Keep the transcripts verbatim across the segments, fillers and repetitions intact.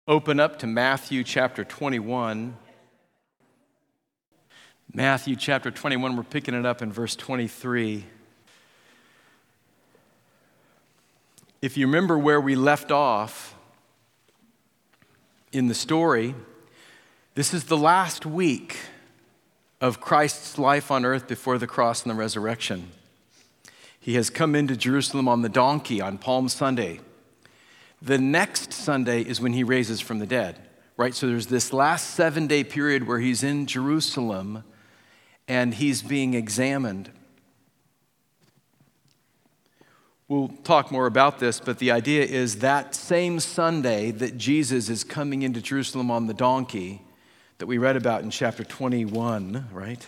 open up to Matthew chapter twenty-one. Matthew chapter twenty-one, we're picking it up in verse twenty-three. If you remember where we left off in the story, this is the last week of Christ's life on earth before the cross and the resurrection. He has come into Jerusalem on the donkey on Palm Sunday. The next Sunday is when he raises from the dead, right? So there's this last seven-day period where he's in Jerusalem and he's being examined. We'll talk more about this, but the idea is that same Sunday that Jesus is coming into Jerusalem on the donkey that we read about in chapter twenty-one, right?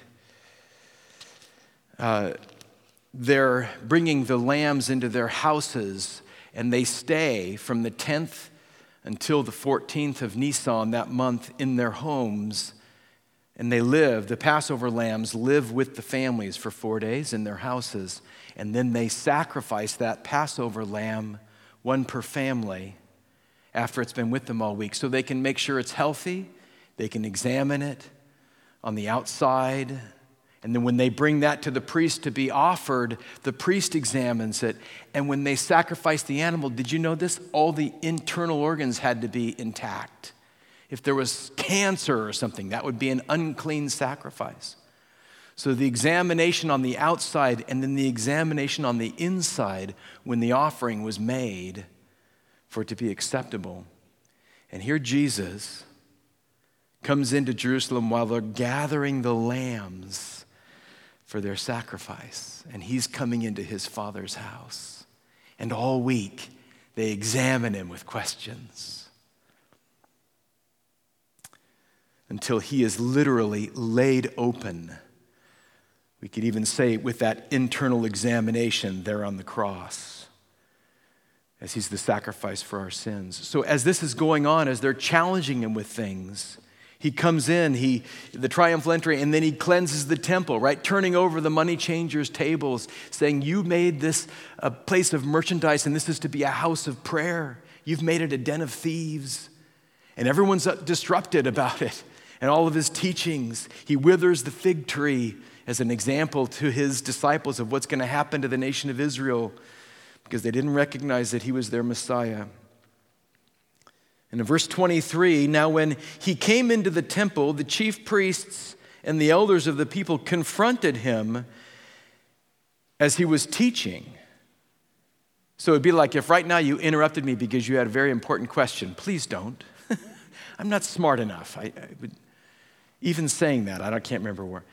Uh, they're bringing the lambs into their houses, and they stay from the tenth until the fourteenth of Nisan that month in their homes. And they live, the Passover lambs live with the families for four days in their houses. And then they sacrifice that Passover lamb, one per family, after it's been with them all week. So they can make sure it's healthy. They can examine it on the outside. And then when they bring that to the priest to be offered, the priest examines it. And when they sacrifice the animal, did you know this? All the internal organs had to be intact. If there was cancer or something, that would be an unclean sacrifice. So the examination on the outside and then the examination on the inside when the offering was made for it to be acceptable. And here Jesus comes into Jerusalem while they're gathering the lambs for their sacrifice. And he's coming into his Father's house. And all week, they examine him with questions until he is literally laid open. We could even say with that internal examination there on the cross, as he's the sacrifice for our sins. So as this is going on, as they're challenging him with things, he comes in, he the triumphal entry, and then he cleanses the temple, right? Turning over the money changers' tables, saying, you made this a place of merchandise, and this is to be a house of prayer. You've made it a den of thieves. And everyone's disrupted about it and all of his teachings. He withers the fig tree as an example to his disciples of what's going to happen to the nation of Israel because they didn't recognize that he was their Messiah. And in verse twenty-three, now when he came into the temple, the chief priests and the elders of the people confronted him as he was teaching. So it'd be like if right now you interrupted me because you had a very important question. Please don't. I'm not smart enough. I, I would, even saying that, I don't, can't remember where.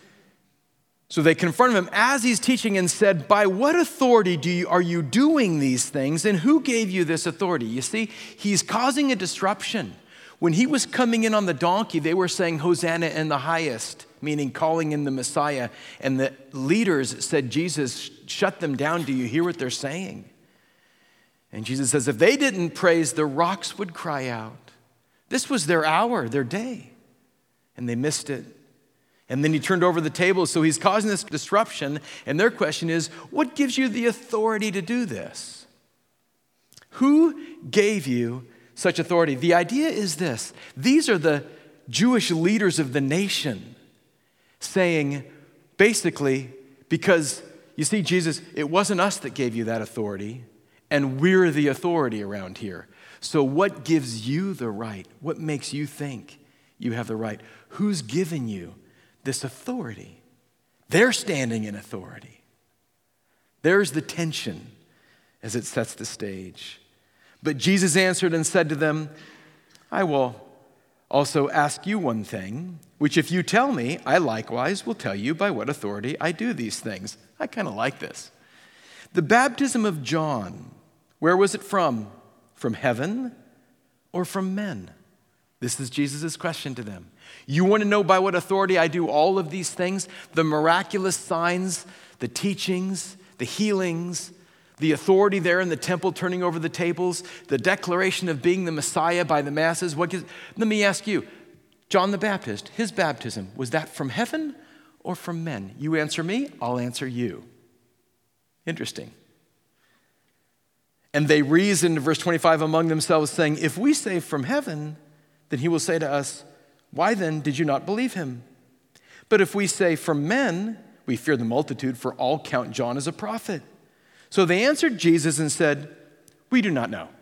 So they confronted him as he's teaching and said, by what authority do you, are you doing these things, and who gave you this authority? You see, he's causing a disruption. When he was coming in on the donkey, they were saying, Hosanna in the highest, meaning calling in the Messiah. And the leaders said, Jesus, shut them down. Do you hear what they're saying? And Jesus says, if they didn't praise, the rocks would cry out. This was their hour, their day. And they missed it. And then he turned over the table, so he's causing this disruption. And their question is, what gives you the authority to do this? Who gave you such authority? The idea is this. These are the Jewish leaders of the nation saying, basically, because, you see, Jesus, it wasn't us that gave you that authority, and we're the authority around here. So what gives you the right? What makes you think you have the right? Who's given you this authority? They're standing in authority. There's the tension as it sets the stage. But Jesus answered and said to them, I will also ask you one thing, which if you tell me, I likewise will tell you by what authority I do these things. I kind of like this. The baptism of John, where was it from? From heaven or from men? This is Jesus' question to them. You want to know by what authority I do all of these things? The miraculous signs, the teachings, the healings, the authority there in the temple turning over the tables, the declaration of being the Messiah by the masses. What gives, let me ask you, John the Baptist, his baptism, was that from heaven or from men? You answer me, I'll answer you. Interesting. And they reasoned, verse twenty-five, among themselves, saying, if we say from heaven, then he will say to us, why then did you not believe him? But if we say from men, we fear the multitude, for all count John as a prophet. So they answered Jesus and said, we do not know.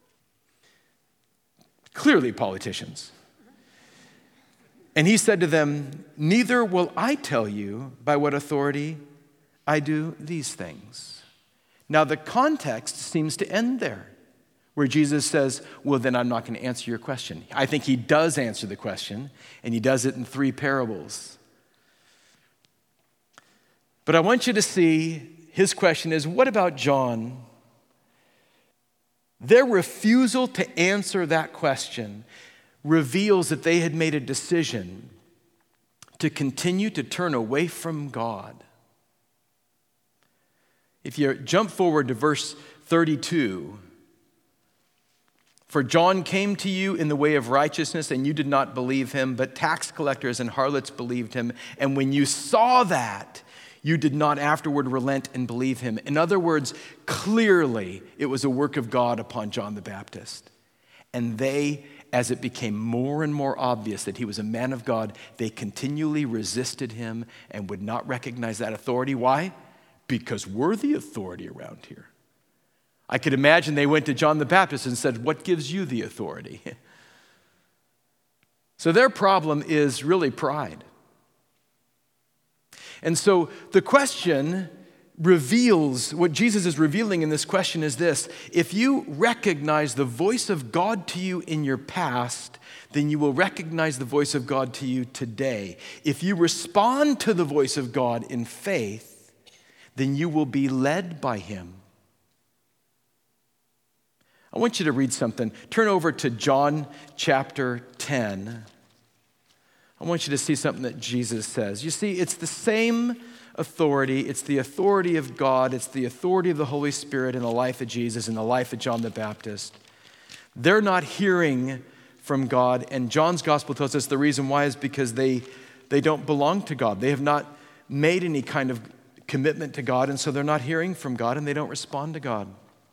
Clearly politicians. And he said to them, neither will I tell you by what authority I do these things. Now the context seems to end there, where Jesus says, well, then I'm not going to answer your question. I think he does answer the question, and he does it in three parables. But I want you to see, his question is, what about John? Their refusal to answer that question reveals that they had made a decision to continue to turn away from God. If you jump forward to verse thirty-two, for John came to you in the way of righteousness, and you did not believe him, but tax collectors and harlots believed him. And when you saw that, you did not afterward relent and believe him. In other words, clearly it was a work of God upon John the Baptist. And they, as it became more and more obvious that he was a man of God, they continually resisted him and would not recognize that authority. Why? Because we're the authority around here. I could imagine they went to John the Baptist and said, what gives you the authority? So their problem is really pride. And so the question reveals, what Jesus is revealing in this question is this: if you recognize the voice of God to you in your past, then you will recognize the voice of God to you today. If you respond to the voice of God in faith, then you will be led by him. I want you to read something. Turn over to John chapter ten. I want you to see something that Jesus says. You see, it's the same authority. It's the authority of God. It's the authority of the Holy Spirit in the life of Jesus and the life of John the Baptist. They're not hearing from God, and John's gospel tells us the reason why is because they, they don't belong to God. They have not made any kind of commitment to God, and so they're not hearing from God, and they don't respond to God.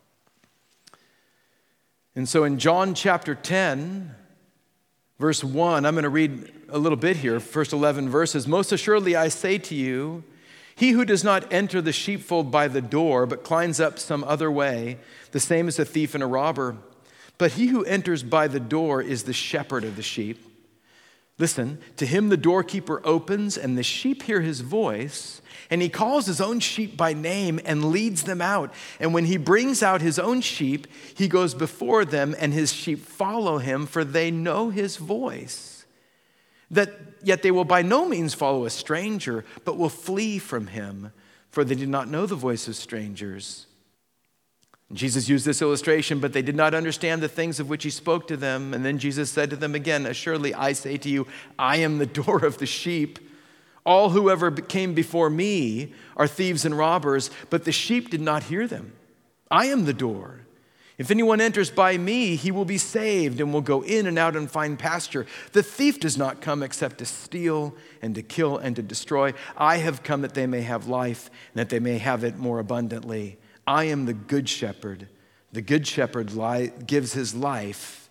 And so in John chapter ten, verse one, I'm going to read a little bit here, first eleven verses. Most assuredly I say to you, he who does not enter the sheepfold by the door, but climbs up some other way, the same is a thief and a robber. But he who enters by the door is the shepherd of the sheep. Listen, to him the doorkeeper opens, and the sheep hear his voice, and he calls his own sheep by name and leads them out. And when he brings out his own sheep, he goes before them, and his sheep follow him, for they know his voice. That yet they will by no means follow a stranger, but will flee from him, for they do not know the voice of strangers. Jesus used this illustration, but they did not understand the things of which he spoke to them. And then Jesus said to them again, assuredly I say to you, I am the door of the sheep. All who ever came before me are thieves and robbers, but the sheep did not hear them. I am the door. If anyone enters by me, he will be saved and will go in and out and find pasture. The thief does not come except to steal and to kill and to destroy. I have come that they may have life and that they may have it more abundantly. I am the good shepherd. The good shepherd li- gives his life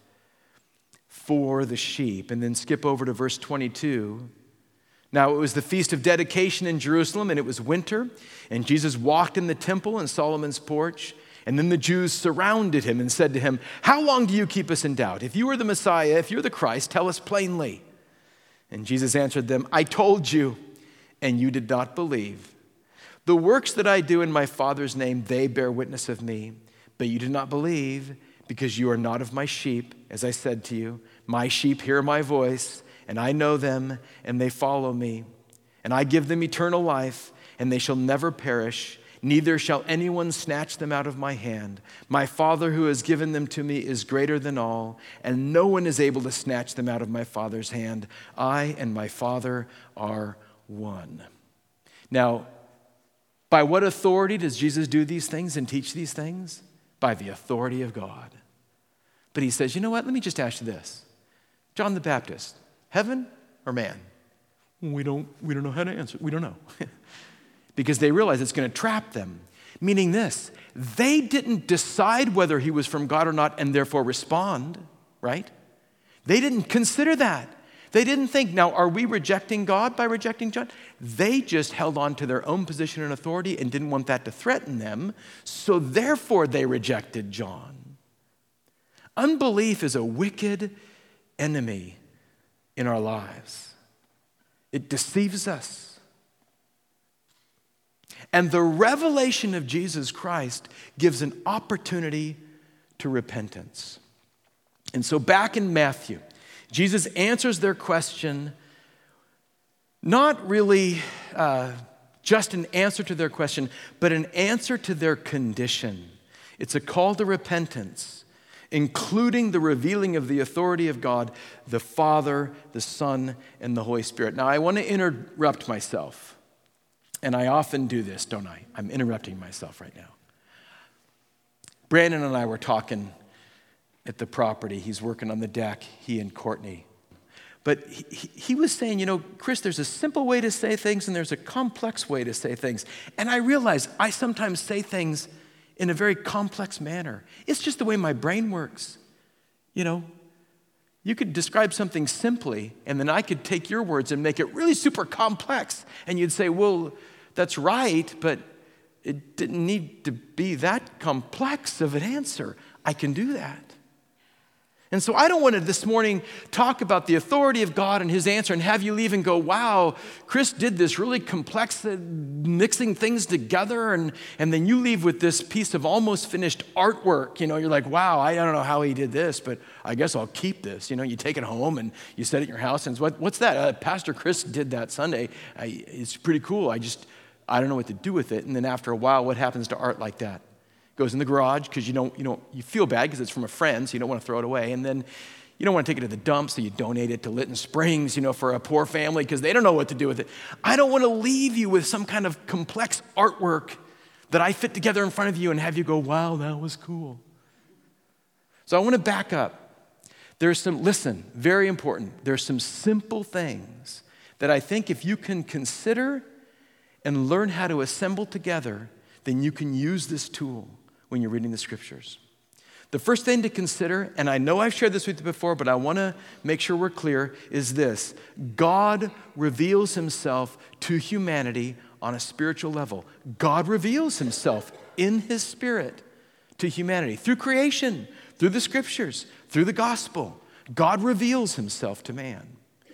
for the sheep. And then skip over to verse twenty-two. Now it was the feast of dedication in Jerusalem, and it was winter, and Jesus walked in the temple in Solomon's porch. And then the Jews surrounded him and said to him, how long do you keep us in doubt? If you are the Messiah, if you're the Christ, tell us plainly. And Jesus answered them, I told you, and you did not believe. The works that I do in my Father's name, they bear witness of me. But you do not believe, because you are not of my sheep, as I said to you. My sheep hear my voice, and I know them, and they follow me. And I give them eternal life, and they shall never perish, neither shall anyone snatch them out of my hand. My Father who has given them to me is greater than all, and no one is able to snatch them out of my Father's hand. I and my Father are one. Now, by what authority does Jesus do these things and teach these things? By the authority of God. But he says, you know what? Let me just ask you this. John the Baptist, heaven or man? We don't, we don't know how to answer. We don't know. Because they realize it's going to trap them. Meaning this, they didn't decide whether he was from God or not and therefore respond, right? They didn't consider that. They didn't think, now, are we rejecting God by rejecting John? They just held on to their own position and authority and didn't want that to threaten them, so therefore they rejected John. Unbelief is a wicked enemy in our lives. It deceives us. And the revelation of Jesus Christ gives an opportunity to repentance. And so back in Matthew, Jesus answers their question, not really uh, just an answer to their question, but an answer to their condition. It's a call to repentance, including the revealing of the authority of God, the Father, the Son, and the Holy Spirit. Now, I want to interrupt myself, and I often do this, don't I? I'm interrupting myself right now. Brandon and I were talking at the property. He's working on the deck, he and Courtney. But he, he was saying, you know, Chris, there's a simple way to say things and there's a complex way to say things. And I realize I sometimes say things in a very complex manner. It's just the way my brain works. You know, you could describe something simply and then I could take your words and make it really super complex. And you'd say, well, that's right, but it didn't need to be that complex of an answer. I can do that. And so I don't want to this morning talk about the authority of God and his answer and have you leave and go, wow, Chris did this really complex uh, mixing things together, and, and then you leave with this piece of almost finished artwork. You know, you're like, wow, I don't know how he did this, but I guess I'll keep this. You know, you take it home and you set it in your house and what, what's that? Uh, Pastor Chris did that Sunday. I, it's pretty cool. I just, I don't know what to do with it. And then after a while, what happens to art like that? Goes in the garage because you don't, you know, you feel bad because it's from a friend, so you don't want to throw it away. And then you don't want to take it to the dump, so you donate it to Lytton Springs, you know, for a poor family because they don't know what to do with it. I don't want to leave you with some kind of complex artwork that I fit together in front of you and have you go, wow, that was cool. So I want to back up. There's some, listen, very important. There's some simple things that I think if you can consider and learn how to assemble together, then you can use this tool when you're reading the scriptures. The first thing to consider, and I know I've shared this with you before, but I want to make sure we're clear, is this. God reveals himself to humanity on a spiritual level. God reveals himself in his spirit to humanity through creation, through the scriptures, through the gospel. God reveals himself to man.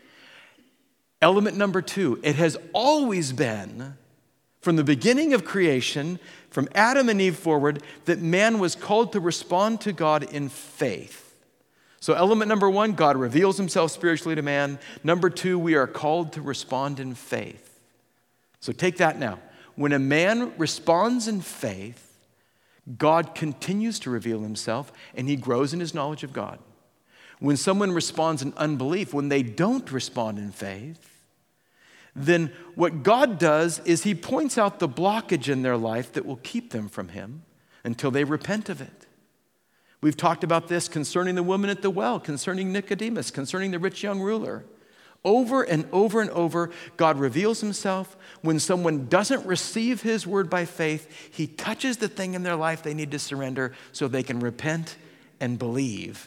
Element number two, it has always been, from the beginning of creation, from Adam and Eve forward, that man was called to respond to God in faith. So element number one, God reveals himself spiritually to man. Number two, we are called to respond in faith. So take that now. When a man responds in faith, God continues to reveal himself and he grows in his knowledge of God. When someone responds in unbelief, when they don't respond in faith, then what God does is he points out the blockage in their life that will keep them from him until they repent of it. We've talked about this concerning the woman at the well, concerning Nicodemus, concerning the rich young ruler. Over and over and over, God reveals himself. When someone doesn't receive his word by faith, he touches the thing in their life they need to surrender so they can repent and believe.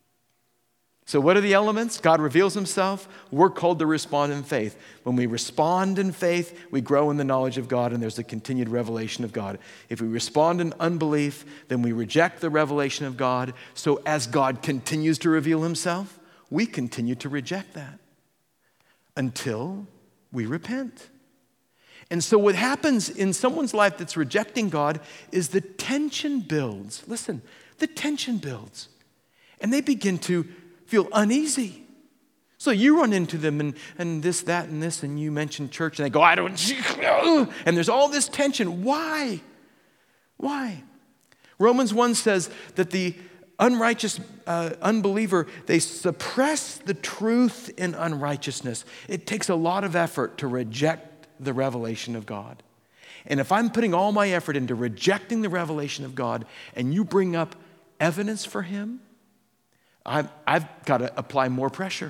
So what are the elements? God reveals himself. We're called to respond in faith. When we respond in faith, we grow in the knowledge of God, and there's a continued revelation of God. If we respond in unbelief, then we reject the revelation of God. So as God continues to reveal himself, we continue to reject that until we repent. And so what happens in someone's life that's rejecting God is the tension builds. Listen, the tension builds. And they begin to feel uneasy. So you run into them and, and this, that, and this, and you mention church, and they go, I don't, and there's all this tension. Why? Why? Romans one says that the unrighteous uh, unbeliever, they suppress the truth in unrighteousness. It takes a lot of effort to reject the revelation of God. And if I'm putting all my effort into rejecting the revelation of God, and you bring up evidence for him, I've, I've got to apply more pressure.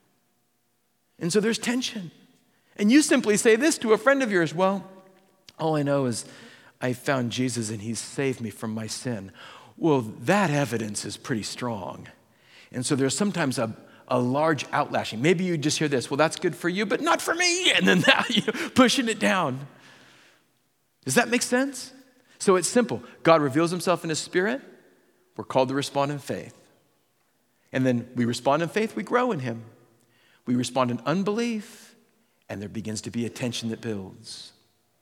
And so there's tension. And you simply say this to a friend of yours, well, all I know is I found Jesus and he's saved me from my sin. Well, that evidence is pretty strong. And so there's sometimes a, a large outlashing. Maybe you just hear this, well, that's good for you, but not for me. And then that, you're pushing it down. Does that make sense? So it's simple. God reveals himself in his Spirit. We're called to respond in faith. And then we respond in faith, we grow in him. We respond in unbelief, and there begins to be a tension that builds.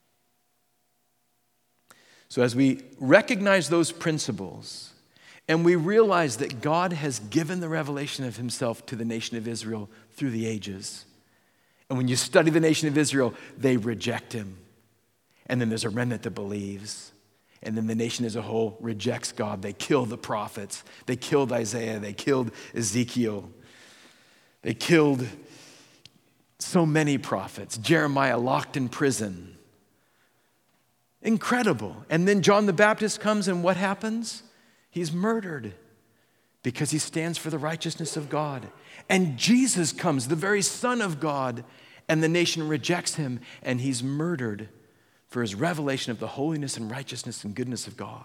So as we recognize those principles, and we realize that God has given the revelation of himself to the nation of Israel through the ages. And when you study the nation of Israel, they reject him. And then there's a remnant that believes. And then the nation as a whole rejects God. They kill the prophets. They killed Isaiah. They killed Ezekiel. They killed so many prophets. Jeremiah locked in prison. Incredible. And then John the Baptist comes, and what happens? He's murdered because he stands for the righteousness of God. And Jesus comes, the very Son of God, and the nation rejects him, and he's murdered for his revelation of the holiness and righteousness and goodness of God.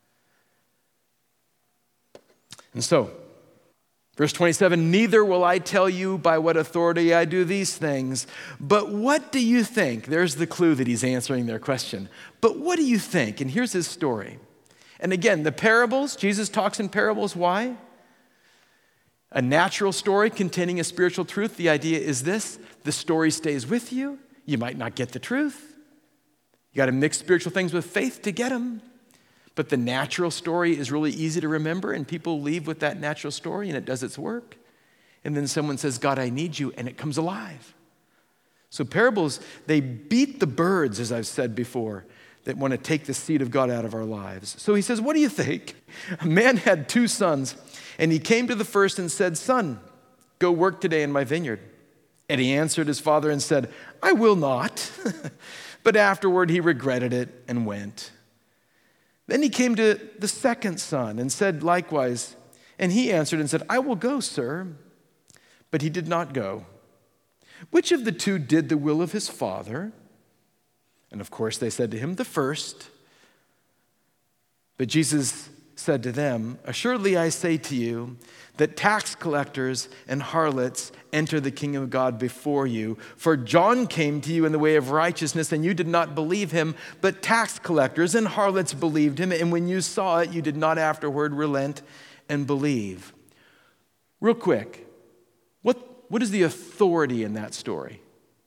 And so, verse twenty-seven, neither will I tell you by what authority I do these things, but what do you think? There's the clue that he's answering their question. But what do you think? And here's his story. And again, the parables, Jesus talks in parables. Why? A natural story containing a spiritual truth. The idea is this: the story stays with you. You might not get the truth. You got to mix spiritual things with faith to get them. But the natural story is really easy to remember, and people leave with that natural story, and it does its work. And then someone says, God, I need you, and it comes alive. So parables, they beat the birds, as I've said before, that want to take the seed of God out of our lives. So he says, what do you think? A man had two sons, and he came to the first and said, Son, go work today in my vineyard. And he answered his father and said, I will not. But afterward he regretted it and went. Then he came to the second son and said likewise, and he answered and said, I will go, sir. But he did not go. Which of the two did the will of his father? And of course they said to him, the first. But Jesus said to them, assuredly I say to you that tax collectors and harlots enter the kingdom of God before you. For John came to you in the way of righteousness, and you did not believe him, but tax collectors and harlots believed him, and when you saw it, you did not afterward relent and believe. Real quick, what, what is the authority in that story?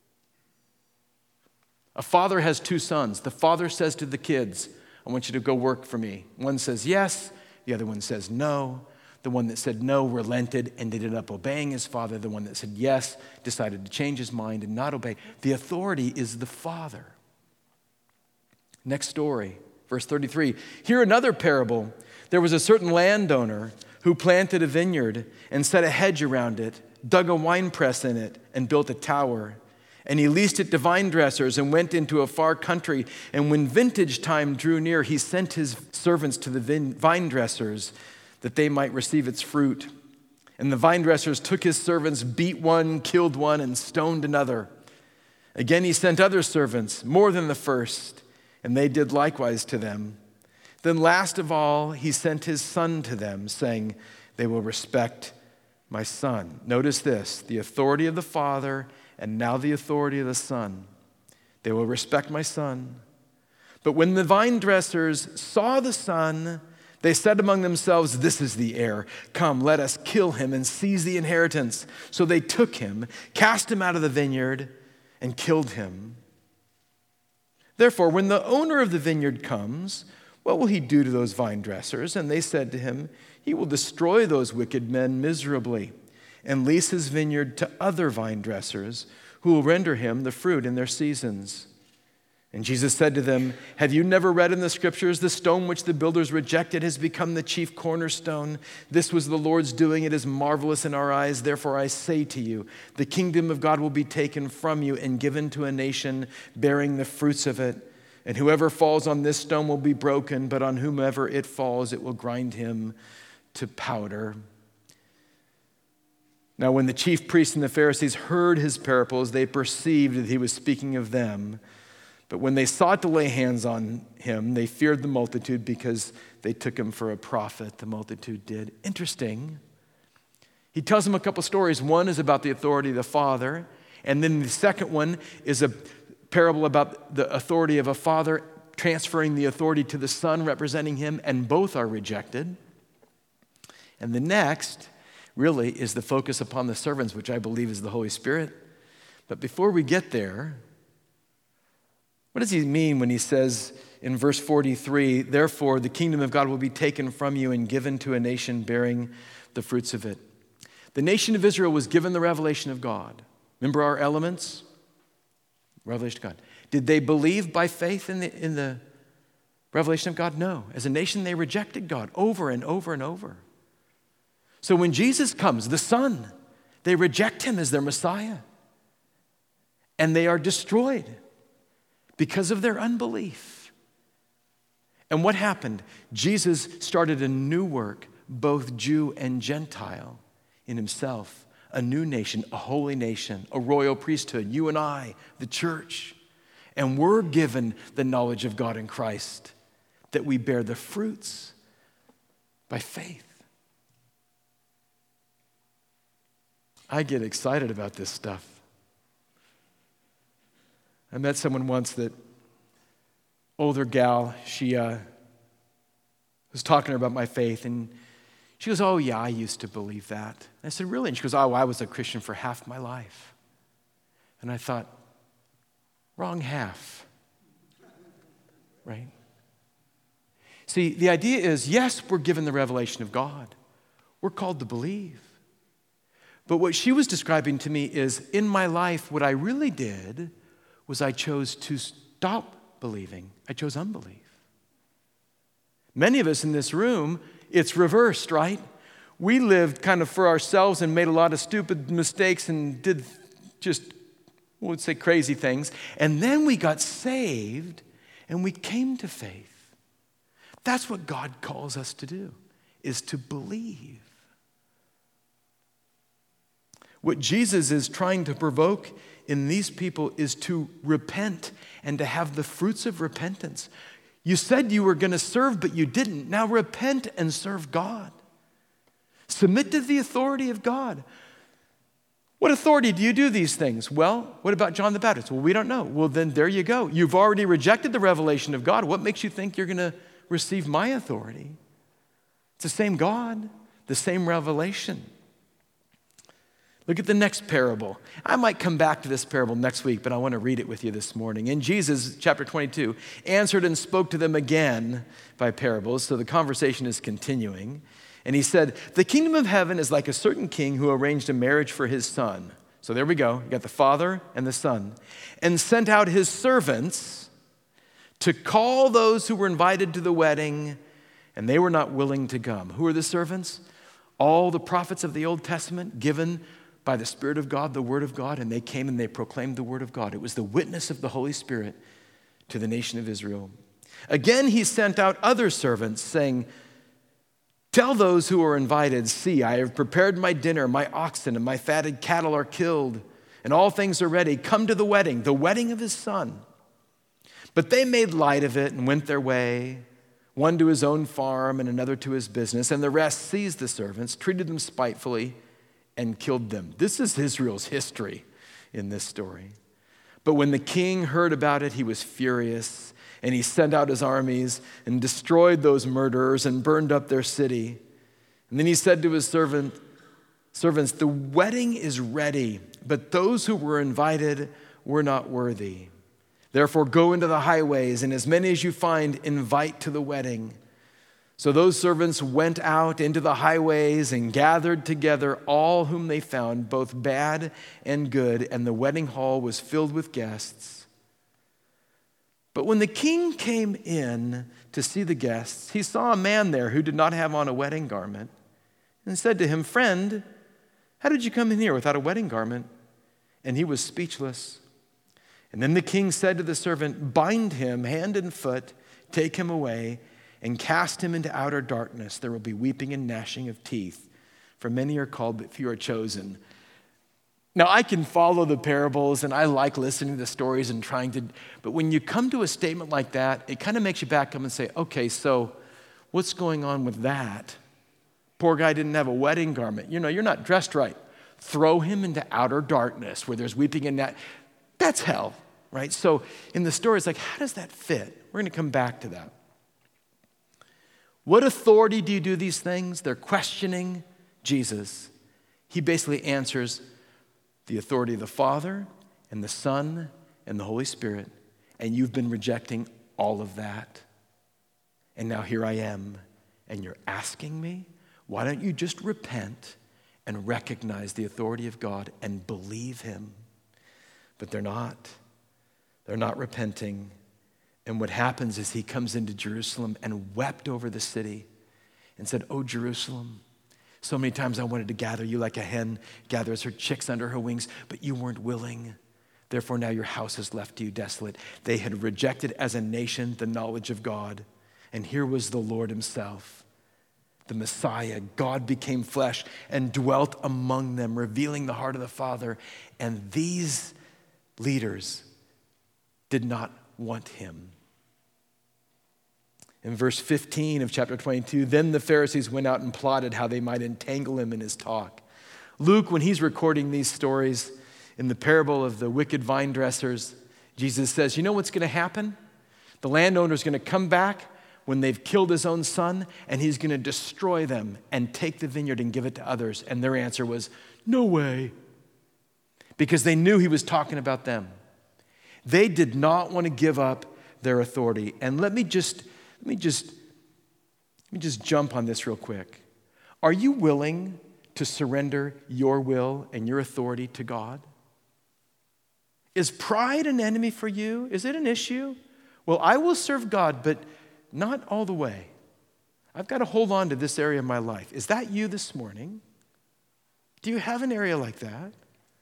A father has two sons. The father says to the kids, I want you to go work for me. One says yes, the other one says no. The one that said no relented and ended up obeying his father. The one that said yes decided to change his mind and not obey. The authority is the father. Next story, verse thirty-three. Here another parable. There was a certain landowner who planted a vineyard and set a hedge around it, dug a winepress in it, and built a tower. And he leased it to vine dressers and went into a far country. And when vintage time drew near, he sent his servants to the vine dressers that they might receive its fruit. And the vine dressers took his servants, beat one, killed one, and stoned another. Again he sent other servants, more than the first, and they did likewise to them. Then last of all, he sent his son to them, saying, they will respect my son. Notice this, the authority of the Father, and now the authority of the Son. They will respect my son. But when the vine dressers saw the son, they said among themselves, this is the heir. Come, let us kill him and seize the inheritance. So they took him, cast him out of the vineyard, and killed him. Therefore, when the owner of the vineyard comes, what will he do to those vine dressers? And they said to him, he will destroy those wicked men miserably and lease his vineyard to other vine dressers who will render him the fruit in their seasons. And Jesus said to them, have you never read in the scriptures, the stone which the builders rejected has become the chief cornerstone? This was the Lord's doing. It is marvelous in our eyes. Therefore I say to you, the kingdom of God will be taken from you and given to a nation bearing the fruits of it. And whoever falls on this stone will be broken, but on whomever it falls, it will grind him to powder. Now, when the chief priests and the Pharisees heard his parables, they perceived that he was speaking of them. But when they sought to lay hands on him, they feared the multitude because they took him for a prophet, the multitude did. Interesting. He tells them a couple stories. One is about the authority of the Father, and then the second one is a parable about the authority of a father transferring the authority to the Son, representing him, and both are rejected. And the next really is the focus upon the servants, which I believe is the Holy Spirit. But before we get there, what does he mean when he says in verse forty-three, therefore the kingdom of God will be taken from you and given to a nation bearing the fruits of it? The nation of Israel was given the revelation of God. Remember our elements? Revelation of God. Did they believe by faith in the, in the revelation of God? No. As a nation, they rejected God over and over and over. So when Jesus comes, the Son, they reject him as their Messiah. And they are destroyed because of their unbelief. And what happened? Jesus started a new work, both Jew and Gentile, in himself. A new nation, a holy nation, a royal priesthood, you and I, the church. And we're given the knowledge of God in Christ, that we bear the fruits by faith. I get excited about this stuff. I met someone once, that older gal, she uh, was talking to her about my faith, and she goes, oh yeah, I used to believe that. And I said, really? And she goes, oh, I was a Christian for half my life. And I thought, wrong half, right? See, the idea is, yes, we're given the revelation of God. We're called to believe. But what she was describing to me is, in my life, what I really did was I chose to stop believing. I chose unbelief. Many of us in this room, it's reversed, right? We lived kind of for ourselves and made a lot of stupid mistakes and did just, we would say, crazy things. And then we got saved and we came to faith. That's what God calls us to do, is to believe. What Jesus is trying to provoke in these people is to repent and to have the fruits of repentance. You said you were going to serve, but you didn't. Now repent and serve God. Submit to the authority of God. What authority do you do these things? Well, what about John the Baptist? Well, we don't know. Well, then there you go. You've already rejected the revelation of God. What makes you think you're going to receive my authority? It's the same God, the same revelation. Look at the next parable. I might come back to this parable next week, but I want to read it with you this morning. And Jesus, chapter twenty-two, answered and spoke to them again by parables. So the conversation is continuing. And he said, the kingdom of heaven is like a certain king who arranged a marriage for his son. So there we go. You got the father and the son. And sent out his servants to call those who were invited to the wedding, and they were not willing to come. Who are the servants? All the prophets of the Old Testament given by the Spirit of God, the Word of God, and they came and they proclaimed the Word of God. It was the witness of the Holy Spirit to the nation of Israel. Again, he sent out other servants, saying, tell those who are invited, see, I have prepared my dinner, my oxen and my fatted cattle are killed, and all things are ready. Come to the wedding, the wedding of his son. But they made light of it and went their way, one to his own farm and another to his business, and the rest seized the servants, treated them spitefully, and killed them. This is Israel's history in this story. But when the king heard about it, he was furious, and he sent out his armies and destroyed those murderers and burned up their city. And then he said to his servant, servants, the wedding is ready, but those who were invited were not worthy. Therefore, go into the highways, and as many as you find, invite to the wedding. So those servants went out into the highways and gathered together all whom they found, both bad and good, and the wedding hall was filled with guests. But when the king came in to see the guests, he saw a man there who did not have on a wedding garment, and said to him, friend, how did you come in here without a wedding garment? And he was speechless. And then the king said to the servant, bind him hand and foot, take him away, and cast him into outer darkness. There will be weeping and gnashing of teeth, for many are called, but few are chosen. Now, I can follow the parables, and I like listening to the stories and trying to, but when you come to a statement like that, it kind of makes you back up and say, okay, so what's going on with that? Poor guy didn't have a wedding garment. You know, you're not dressed right. Throw him into outer darkness where there's weeping and that. That's hell, right? So in the story, it's like, how does that fit? We're going to come back to that. What authority do you do these things? They're questioning Jesus. He basically answers, the authority of the Father and the Son and the Holy Spirit, and you've been rejecting all of that. And now here I am, and you're asking me, why don't you just repent and recognize the authority of God and believe him? But they're not. They're not repenting. And what happens is he comes into Jerusalem and wept over the city and said, "Oh, Jerusalem, so many times I wanted to gather you like a hen gathers her chicks under her wings, but you weren't willing. Therefore now your house is left to you desolate." They had rejected as a nation the knowledge of God. And here was the Lord himself, the Messiah. God became flesh and dwelt among them, revealing the heart of the Father. And these leaders did not want him. In verse fifteen of chapter twenty-two, then the Pharisees went out and plotted how they might entangle him in his talk. Luke, when he's recording these stories in the parable of the wicked vine dressers, Jesus says, you know what's going to happen? The landowner's going to come back when they've killed his own son, and he's going to destroy them and take the vineyard and give it to others. And their answer was, no way. Because they knew he was talking about them. They did not want to give up their authority. And let me just Let me just, let me just jump on this real quick. Are you willing to surrender your will and your authority to God? Is pride an enemy for you? Is it an issue? Well, I will serve God, but not all the way. I've got to hold on to this area of my life. Is that you this morning? Do you have an area like that?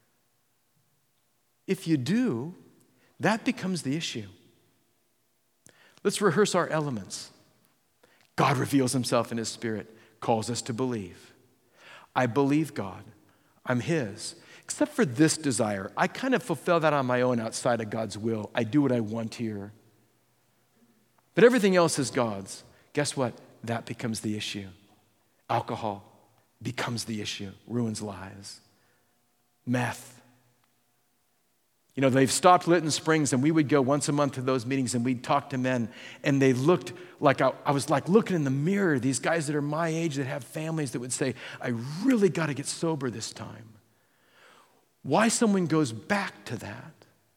If you do, that becomes the issue. Let's rehearse our elements. God reveals himself in his Spirit, calls us to believe. I believe God. I'm his. Except for this desire. I kind of fulfill that on my own outside of God's will. I do what I want here. But everything else is God's. Guess what? That becomes the issue. Alcohol becomes the issue, ruins lives. Meth. You know, they've stopped Lytton Springs, and we would go once a month to those meetings, and we'd talk to men, and they looked like, I, I was like looking in the mirror, these guys that are my age that have families that would say, I really got to get sober this time. Why someone goes back to that?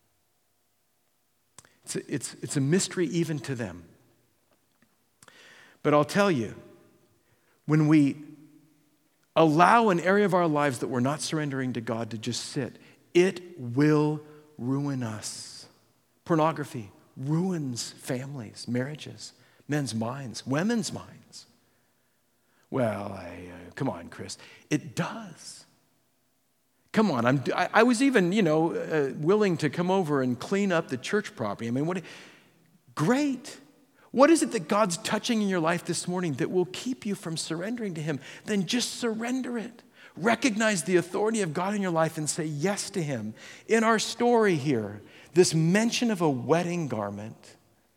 It's a, it's, it's a mystery even to them. But I'll tell you, when we allow an area of our lives that we're not surrendering to God to just sit, it will ruin us. Pornography ruins families, marriages, men's minds, women's minds. Well, I, uh, come on, Chris. It does. Come on. I'm, I, I was even, you know, uh, willing to come over and clean up the church property. I mean, what? Great. What is it that God's touching in your life this morning that will keep you from surrendering to him? Then just surrender it. Recognize the authority of God in your life and say yes to him. In our story here, this mention of a wedding garment,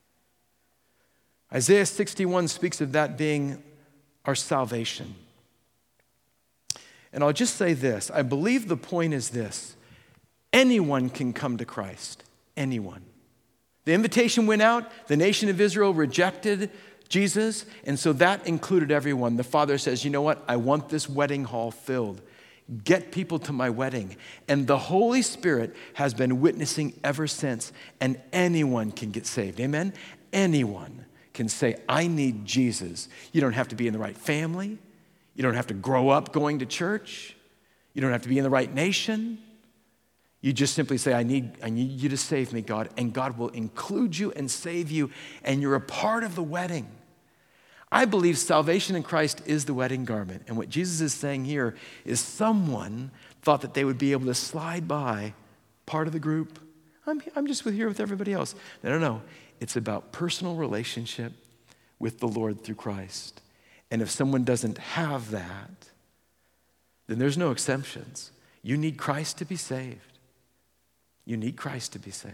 Isaiah sixty-one speaks of that being our salvation. And I'll just say this. I believe the point is this. Anyone can come to Christ. Anyone. The invitation went out. The nation of Israel rejected Jesus, and so that included everyone. The Father says, you know what? I want this wedding hall filled. Get people to my wedding. And the Holy Spirit has been witnessing ever since, and anyone can get saved. Amen? Anyone can say, I need Jesus. You don't have to be in the right family. You don't have to grow up going to church. You don't have to be in the right nation. You just simply say, I need, I need you to save me, God. And God will include you and save you, and you're a part of the wedding. I believe salvation in Christ is the wedding garment. And what Jesus is saying here is someone thought that they would be able to slide by part of the group. I'm, I'm just with here with everybody else. No, no, no. It's about personal relationship with the Lord through Christ. And if someone doesn't have that, then there's no exceptions. You need Christ to be saved. You need Christ to be saved.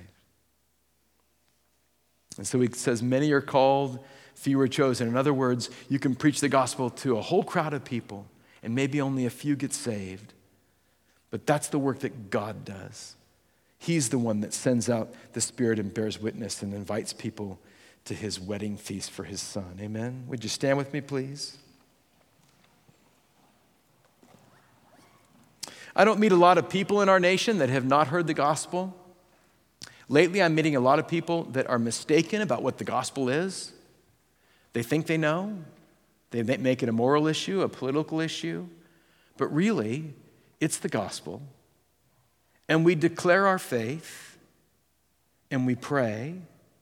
And so he says, many are called, few are chosen. In other words, you can preach the gospel to a whole crowd of people, and maybe only a few get saved. But that's the work that God does. He's the one that sends out the Spirit and bears witness and invites people to his wedding feast for his son. Amen? Would you stand with me, please? I don't meet a lot of people in our nation that have not heard the gospel. Lately, I'm meeting a lot of people that are mistaken about what the gospel is. They think they know. They make it a moral issue, a political issue. But really, it's the gospel. And we declare our faith, and we pray.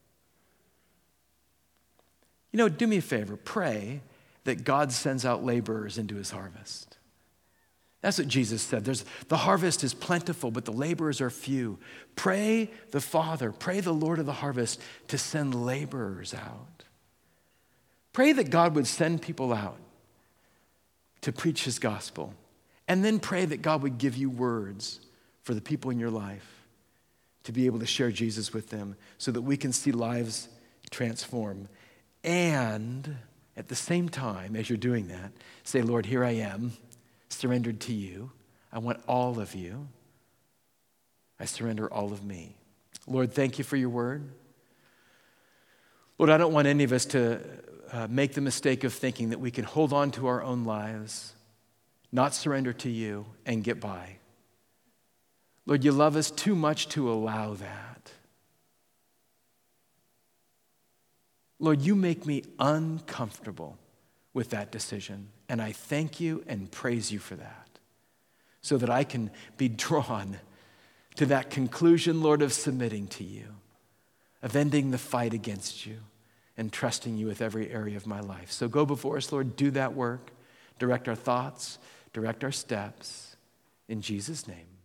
You know, do me a favor, pray that God sends out laborers into his harvest. That's what Jesus said. There's, the harvest is plentiful, but the laborers are few. Pray the Father, pray the Lord of the harvest to send laborers out. Pray that God would send people out to preach his gospel. And then pray that God would give you words for the people in your life to be able to share Jesus with them so that we can see lives transform. And at the same time, as you're doing that, say, Lord, here I am, surrendered to you. I want all of you. I surrender all of me. Lord, thank you for your word. Lord, I don't want any of us to uh, make the mistake of thinking that we can hold on to our own lives, not surrender to you, and get by. Lord, you love us too much to allow that. Lord, you make me uncomfortable with that decision, and I thank you and praise you for that, so that I can be drawn to that conclusion, Lord, of submitting to you, of ending the fight against you, and trusting you with every area of my life. So go before us, Lord, do that work, direct our thoughts, direct our steps, in Jesus' name.